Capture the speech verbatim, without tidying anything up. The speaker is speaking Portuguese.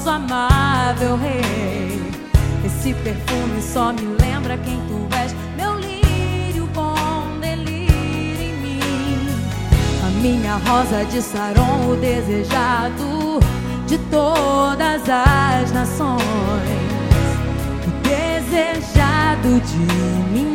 maravilhoso, amável Rei. Esse perfume só me lembra quem tu és, meu lírio bom, delírio em mim. A minha rosa de Saron, o desejado de todas as nações, o desejado de mim.